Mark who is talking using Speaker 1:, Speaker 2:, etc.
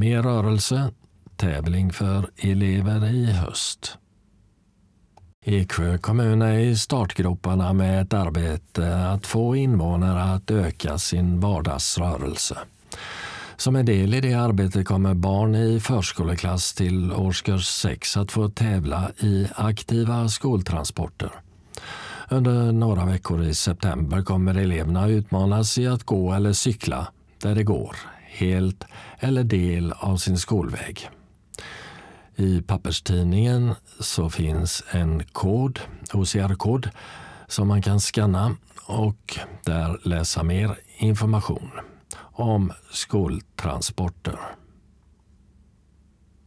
Speaker 1: Mer rörelse, tävling för elever i höst. Eksjö kommun är i startgroparna med ett arbete att få invånare att öka sin vardagsrörelse. Som en del i det arbetet kommer barn i förskoleklass till årskurs 6 att få tävla i aktiva skoltransporter. Under några veckor i september kommer eleverna utmanas i att gå eller cykla där det går, helt eller del av sin skolväg. I papperstidningen så finns en kod, OCR-kod, som man kan skanna och där läsa mer information om skoltransporter.